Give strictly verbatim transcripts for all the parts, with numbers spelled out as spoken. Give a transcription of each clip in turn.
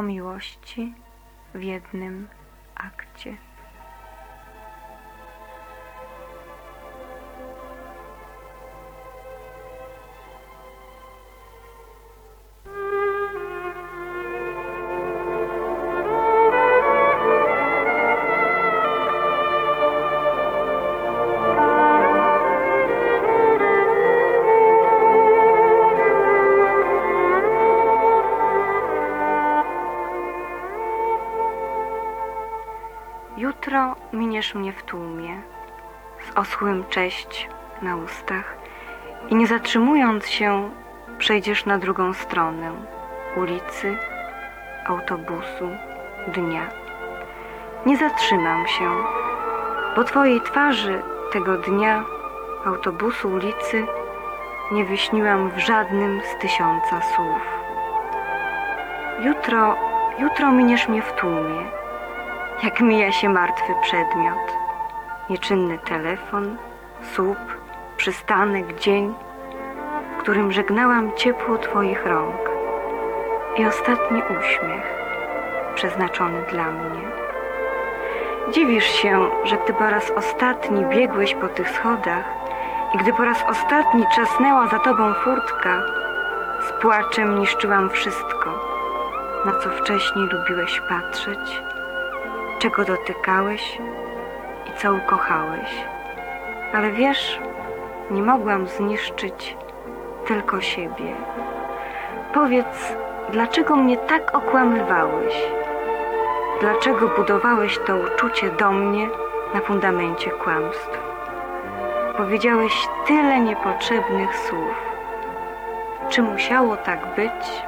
o miłości w jednym akcie. Jutro miniesz mnie w tłumie, z oschłym cześć na ustach i nie zatrzymując się, przejdziesz na drugą stronę ulicy, autobusu, dnia. Nie zatrzymam się, bo twojej twarzy tego dnia, autobusu, ulicy nie wyśniłam w żadnym z tysiąca słów. Jutro, jutro miniesz mnie w tłumie, jak mija się martwy przedmiot, nieczynny telefon, słup, przystanek, dzień, w którym żegnałam ciepło twoich rąk i ostatni uśmiech przeznaczony dla mnie. Dziwisz się, że gdy po raz ostatni biegłeś po tych schodach i gdy po raz ostatni trzasnęła za tobą furtka, z płaczem niszczyłam wszystko, na co wcześniej lubiłeś patrzeć, czego dotykałeś i co ukochałeś. Ale wiesz, nie mogłam zniszczyć tylko siebie. Powiedz, dlaczego mnie tak okłamywałeś? Dlaczego budowałeś to uczucie do mnie na fundamencie kłamstw? Powiedziałeś tyle niepotrzebnych słów. Czy musiało tak być?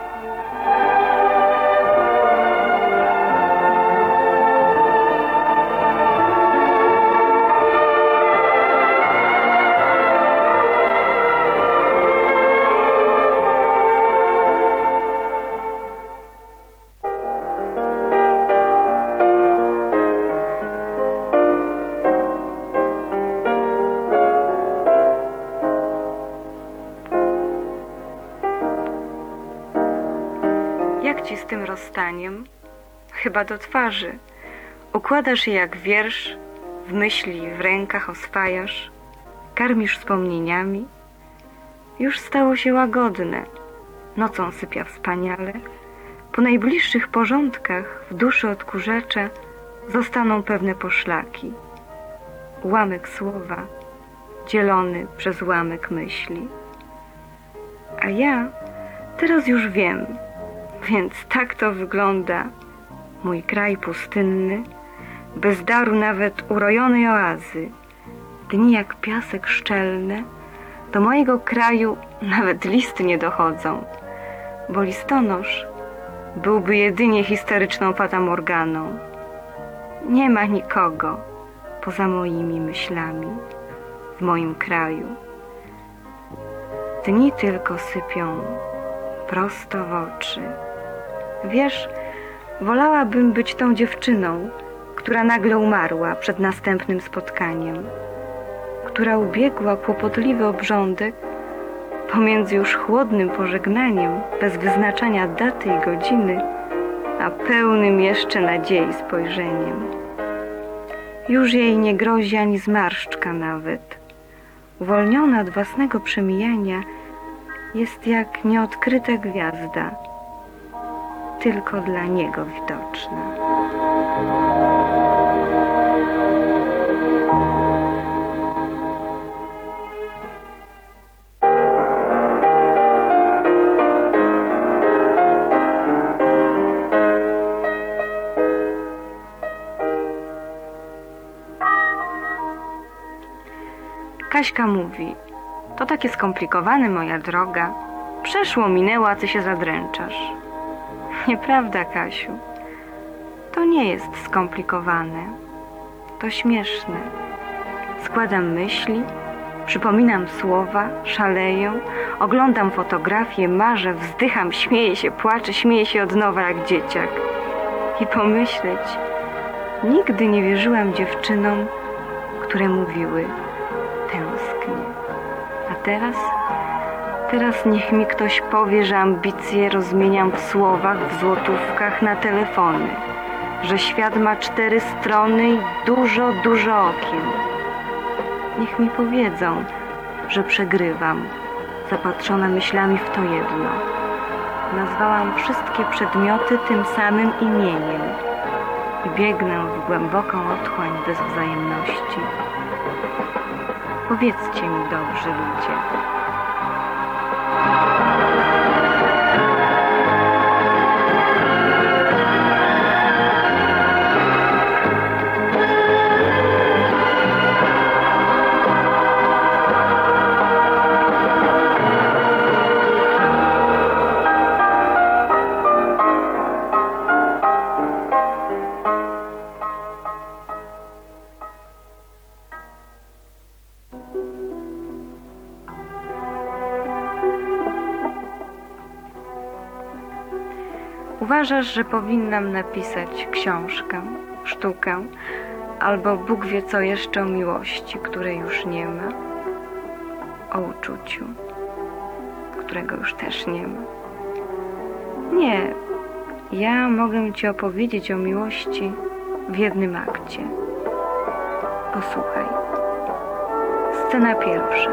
Jak ci z tym rozstaniem? Chyba do twarzy. Układasz je jak wiersz, w myśli w rękach oswajasz, karmisz wspomnieniami. Już stało się łagodne, nocą sypia wspaniale. Po najbliższych porządkach w duszy odkurzacza zostaną pewne poszlaki. Ułamek słowa, dzielony przez ułamek myśli. A ja teraz już wiem, więc tak to wygląda mój kraj pustynny, bez daru nawet urojonej oazy. Dni jak piasek szczelny, do mojego kraju nawet listy nie dochodzą, bo listonosz byłby jedynie historyczną fatamorganą. Nie ma nikogo poza moimi myślami w moim kraju. Dni tylko sypią prosto w oczy. Wiesz, wolałabym być tą dziewczyną, która nagle umarła przed następnym spotkaniem, która ubiegła kłopotliwy obrządek pomiędzy już chłodnym pożegnaniem, bez wyznaczania daty i godziny, a pełnym jeszcze nadziei spojrzeniem. Już jej nie grozi ani zmarszczka nawet. Uwolniona od własnego przemijania, jest jak nieodkryta gwiazda, tylko dla niego widoczna. Kaśka mówi: to takie skomplikowane, moja droga. Przeszło, minęło, a ty się zadręczasz. Nieprawda, Kasiu. To nie jest skomplikowane. To śmieszne. Składam myśli, przypominam słowa, szaleję, oglądam fotografie, marzę, wzdycham, śmieję się, płaczę, śmieję się od nowa jak dzieciak. I pomyśleć, nigdy nie wierzyłam dziewczynom, które mówiły: tęsknię. A teraz, Teraz niech mi ktoś powie, że ambicje rozmieniam w słowach, w złotówkach na telefony, że świat ma cztery strony i dużo, dużo okien. Niech mi powiedzą, że przegrywam, zapatrzona myślami w to jedno. Nazwałam wszystkie przedmioty tym samym imieniem i biegnę w głęboką otchłań bez wzajemności. Powiedzcie mi, dobrzy ludzie. Uważasz, że powinnam napisać książkę, sztukę, albo Bóg wie co jeszcze o miłości, której już nie ma, o uczuciu, którego już też nie ma. Nie, ja mogę Ci opowiedzieć o miłości w jednym akcie. Posłuchaj. Scena pierwsza.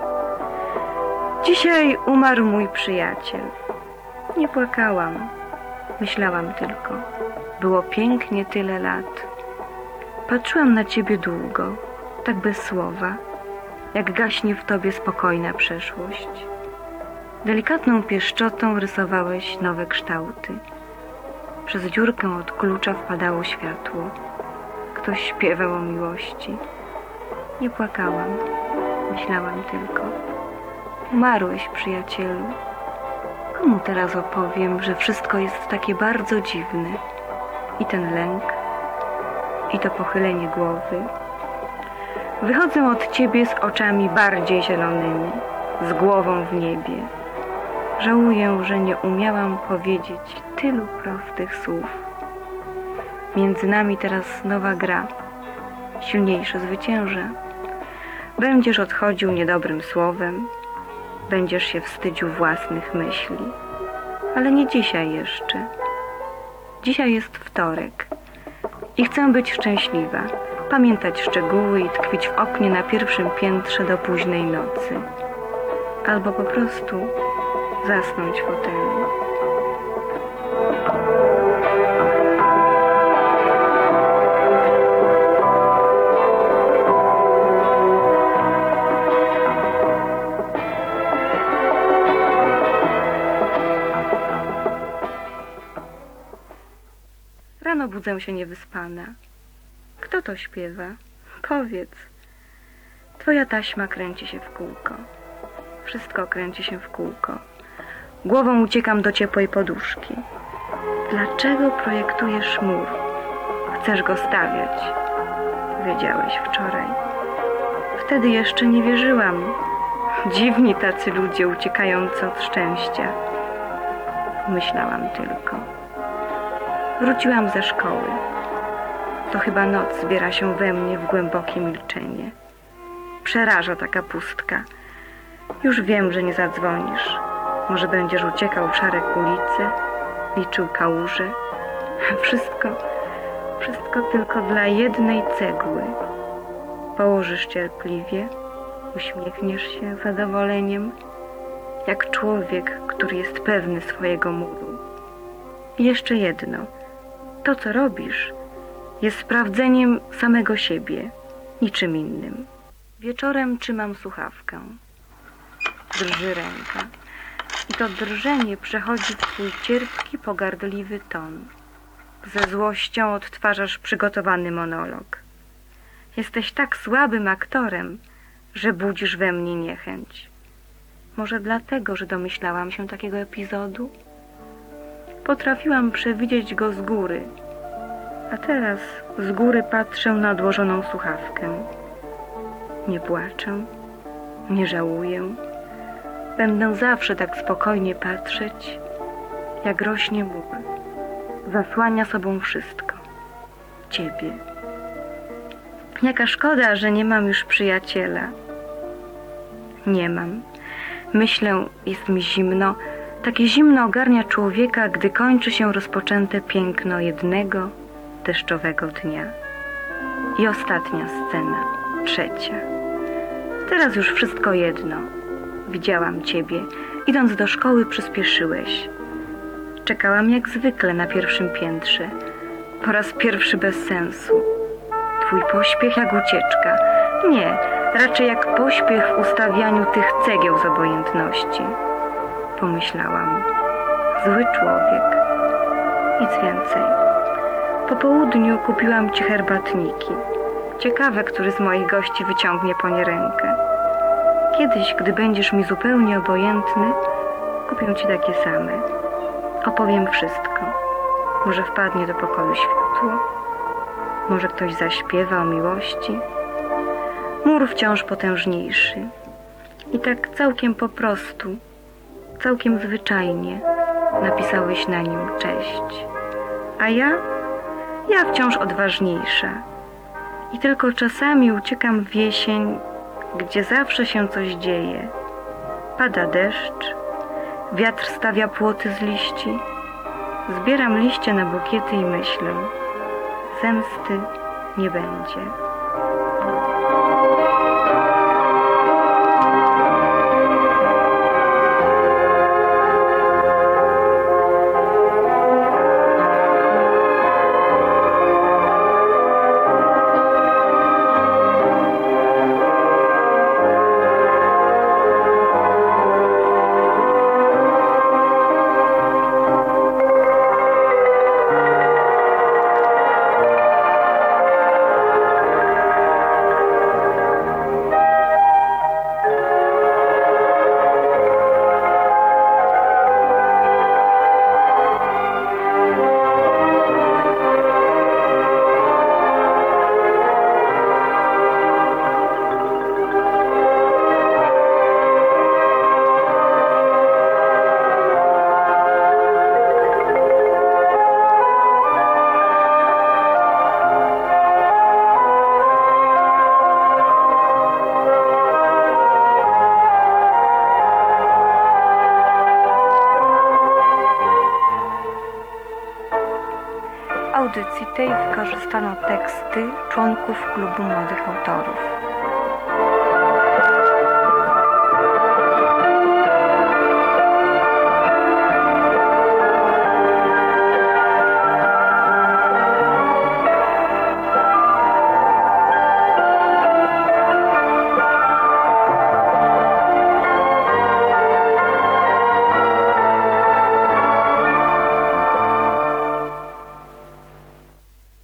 Dzisiaj umarł mój przyjaciel. Nie płakałam. Myślałam tylko. Było pięknie tyle lat. Patrzyłam na Ciebie długo, tak bez słowa, jak gaśnie w Tobie spokojna przeszłość. Delikatną pieszczotą rysowałeś nowe kształty. Przez dziurkę od klucza wpadało światło. Ktoś śpiewał o miłości. Nie płakałam. Myślałam tylko. Umarłeś, przyjacielu. Komu teraz opowiem, że wszystko jest takie bardzo dziwne? I ten lęk, i to pochylenie głowy. Wychodzę od Ciebie z oczami bardziej zielonymi, z głową w niebie. Żałuję, że nie umiałam powiedzieć tylu prostych słów. Między nami teraz nowa gra. Silniejszy zwycięża. Będziesz odchodził niedobrym słowem. Będziesz się wstydził własnych myśli. Ale nie dzisiaj jeszcze. Dzisiaj jest wtorek. I chcę być szczęśliwa. Pamiętać szczegóły i tkwić w oknie na pierwszym piętrze do późnej nocy. Albo po prostu zasnąć w fotelu. Rano budzę się niewyspana. Kto to śpiewa? Powiedz. Twoja taśma kręci się w kółko. Wszystko kręci się w kółko. Głową uciekam do ciepłej poduszki. Dlaczego projektujesz mur? Chcesz go stawiać. Wiedziałeś wczoraj. Wtedy jeszcze nie wierzyłam. Dziwni tacy ludzie uciekający od szczęścia. Myślałam tylko. Wróciłam ze szkoły. To chyba noc zbiera się we mnie w głębokie milczenie. Przeraża taka pustka. Już wiem, że nie zadzwonisz. Może będziesz uciekał w szare ulice, liczył kałuże. Wszystko, wszystko tylko dla jednej cegły. Położysz cierpliwie, uśmiechniesz się zadowoleniem, jak człowiek, który jest pewny swojego muru. I jeszcze jedno. To, co robisz, jest sprawdzeniem samego siebie, niczym innym. Wieczorem trzymam słuchawkę. Drży ręka. I to drżenie przechodzi w twój cierpki, pogardliwy ton. Ze złością odtwarzasz przygotowany monolog. Jesteś tak słabym aktorem, że budzisz we mnie niechęć. Może dlatego, że domyślałam się takiego epizodu? Potrafiłam przewidzieć go z góry, a teraz z góry patrzę na odłożoną słuchawkę. Nie płaczę, nie żałuję. Będę zawsze tak spokojnie patrzeć, jak rośnie mur. Zasłania sobą wszystko. Ciebie. Jaka szkoda, że nie mam już przyjaciela. Nie mam. Myślę, jest mi zimno. Takie zimno ogarnia człowieka, gdy kończy się rozpoczęte piękno jednego deszczowego dnia. I ostatnia scena, trzecia. Teraz już wszystko jedno. Widziałam ciebie. Idąc do szkoły przyspieszyłeś. Czekałam jak zwykle na pierwszym piętrze. Po raz pierwszy bez sensu. Twój pośpiech jak ucieczka. Nie, raczej jak pośpiech w ustawianiu tych cegieł z obojętności. Pomyślałam. Zły człowiek. Nic więcej. Po południu kupiłam ci herbatniki. Ciekawe, który z moich gości wyciągnie po nie rękę. Kiedyś, gdy będziesz mi zupełnie obojętny, kupię ci takie same. Opowiem wszystko. Może wpadnie do pokoju światło? Może ktoś zaśpiewa o miłości? Mur wciąż potężniejszy. I tak całkiem po prostu, całkiem zwyczajnie napisałeś na nim cześć. A ja? Ja wciąż odważniejsza. I tylko czasami uciekam w jesień, gdzie zawsze się coś dzieje. Pada deszcz, wiatr stawia płoty z liści. Zbieram liście na bukiety i myślę, zemsty nie będzie. W audycji tej wykorzystano teksty członków Klubu Młodych Autorów.